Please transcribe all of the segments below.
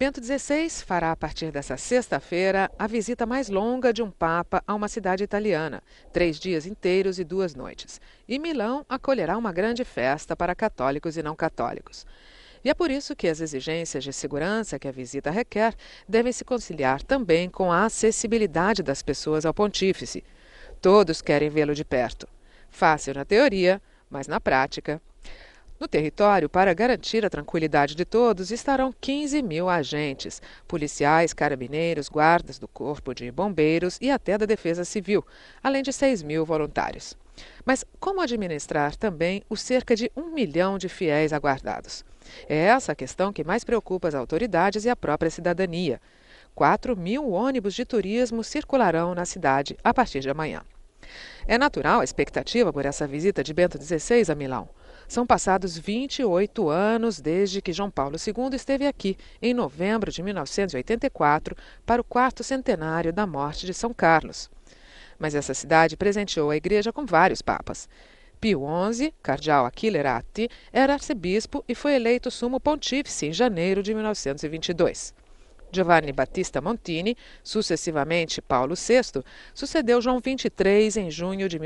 Bento XVI fará a partir dessa sexta-feira a visita mais longa de um papa a uma cidade italiana, 3 dias inteiros e 2 noites. E Milão acolherá uma grande festa para católicos e não católicos. E é por isso que as exigências de segurança que a visita requer devem se conciliar também com a acessibilidade das pessoas ao pontífice. Todos querem vê-lo de perto. Fácil na teoria, mas na prática. No território, para garantir a tranquilidade de todos, estarão 15.000 agentes, policiais, carabineiros, guardas do Corpo de Bombeiros e até da Defesa Civil, além de 6.000 voluntários. Mas como administrar também os cerca de 1 milhão de fiéis aguardados? É essa a questão que mais preocupa as autoridades e a própria cidadania. 4.000 ônibus de turismo circularão na cidade a partir de amanhã. É natural a expectativa por essa visita de Bento XVI a Milão. São passados 28 anos desde que João Paulo II esteve aqui, em novembro de 1984, para o 4º centenário da morte de São Carlos. Mas essa cidade presenteou a igreja com vários papas. Pio XI, cardeal Achille Ratti, era arcebispo e foi eleito sumo pontífice em janeiro de 1922. Giovanni Battista Montini, sucessivamente Paulo VI, sucedeu João XXIII em junho de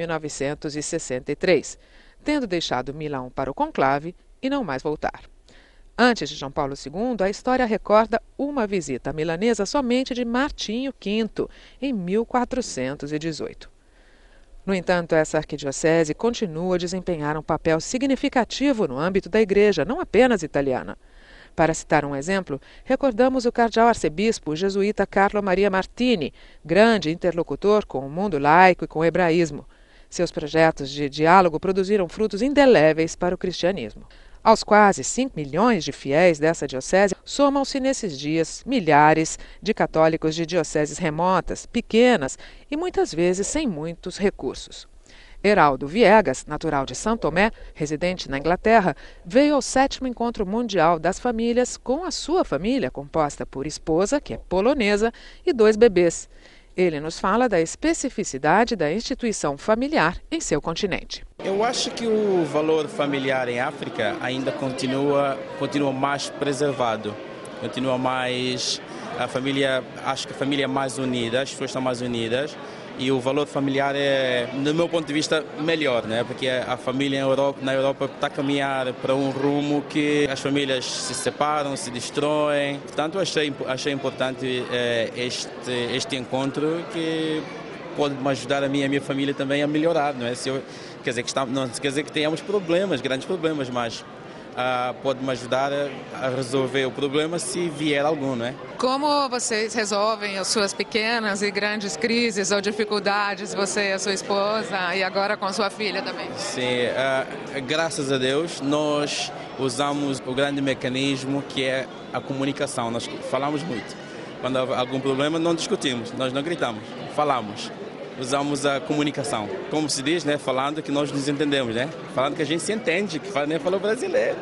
1963, tendo deixado Milão para o conclave e não mais voltar. Antes de João Paulo II, a história recorda uma visita milanesa somente de Martinho V, em 1418. No entanto, essa arquidiocese continua a desempenhar um papel significativo no âmbito da igreja, não apenas italiana. Para citar um exemplo, recordamos o cardeal arcebispo jesuíta Carlo Maria Martini, grande interlocutor com o mundo laico e com o hebraísmo. Seus projetos de diálogo produziram frutos indeléveis para o cristianismo. Aos quase 5 milhões de fiéis dessa diocese, somam-se nesses dias milhares de católicos de dioceses remotas, pequenas e muitas vezes sem muitos recursos. Heraldo Viegas, natural de São Tomé, residente na Inglaterra, veio ao 7º Encontro Mundial das Famílias com a sua família, composta por esposa, que é polonesa, e 2 bebês. Ele nos fala da especificidade da instituição familiar em seu continente. Eu acho que o valor familiar em África ainda continua mais preservado, continua mais acho que a família é mais unida, as pessoas estão mais unidas e o valor familiar é, do meu ponto de vista, melhor, né? Porque a família na Europa está a caminhar para um rumo que as famílias se separam, se destroem. Portanto, achei importante este encontro que pode me ajudar a mim e a minha família também a melhorar, não é? Não quer dizer que tenhamos problemas, grandes problemas, mas pode me ajudar a resolver o problema se vier algum, não é? Como vocês resolvem as suas pequenas e grandes crises ou dificuldades, você e a sua esposa, e agora com a sua filha também? Sim, graças a Deus nós usamos o grande mecanismo que é a comunicação. Nós falamos muito. Quando há algum problema não discutimos, nós não gritamos, falamos. Usamos a comunicação. Como se diz, né? Falando que nós nos entendemos, né? Falando que a gente se entende, que nem falou brasileiro.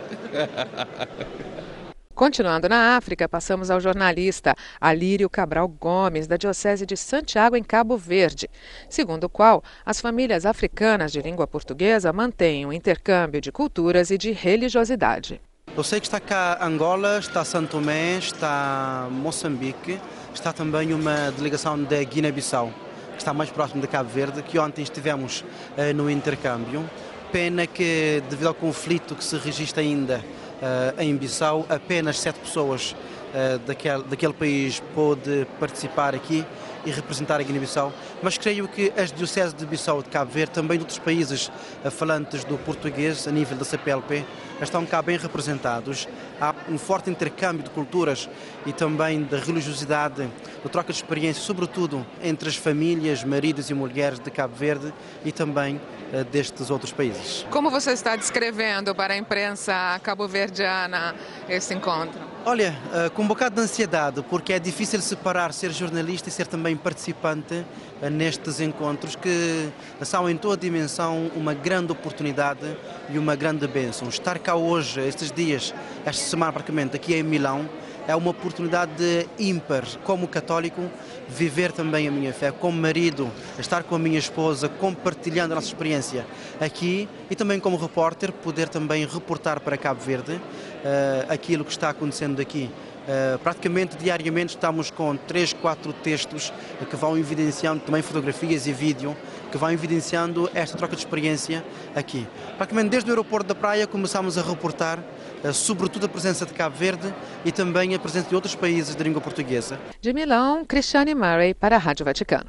Continuando na África, passamos ao jornalista Alírio Cabral Gomes, da Diocese de Santiago, em Cabo Verde, segundo o qual as famílias africanas de língua portuguesa mantêm um intercâmbio de culturas e de religiosidade. Eu sei que está cá Angola, está São Tomé, está Moçambique, está também uma delegação da Guiné-Bissau, que está mais próximo de Cabo Verde, que ontem estivemos no intercâmbio. Pena que, devido ao conflito que se registra ainda em Bissau, apenas 7 pessoas daquele país pôde participar aqui e representar a Guiné-Bissau, mas creio que as dioceses de Bissau e de Cabo Verde, também de outros países falantes do português, a nível da CPLP, estão cá bem representados. Há um forte intercâmbio de culturas e também de religiosidade, de troca de experiências, sobretudo entre as famílias, maridos e mulheres de Cabo Verde e também destes outros países. Como você está descrevendo para a imprensa cabo-verdiana esse encontro? Olha, com um bocado de ansiedade, porque é difícil separar ser jornalista e ser também participante nestes encontros que são em toda a dimensão uma grande oportunidade e uma grande bênção. Estar cá hoje, estes dias, esta semana praticamente, aqui em Milão, é uma oportunidade ímpar, como católico, viver também a minha fé, como marido, estar com a minha esposa, compartilhando a nossa experiência aqui e também como repórter, poder também reportar para Cabo Verde aquilo que está acontecendo aqui Praticamente diariamente estamos com 3, 4 textos que vão evidenciando, também fotografias e vídeo, que vão evidenciando esta troca de experiência aqui. Praticamente desde o aeroporto da Praia começamos a reportar sobretudo a presença de Cabo Verde e também a presença de outros países de língua portuguesa. De Milão, Cristiane Murray para a Rádio Vaticano.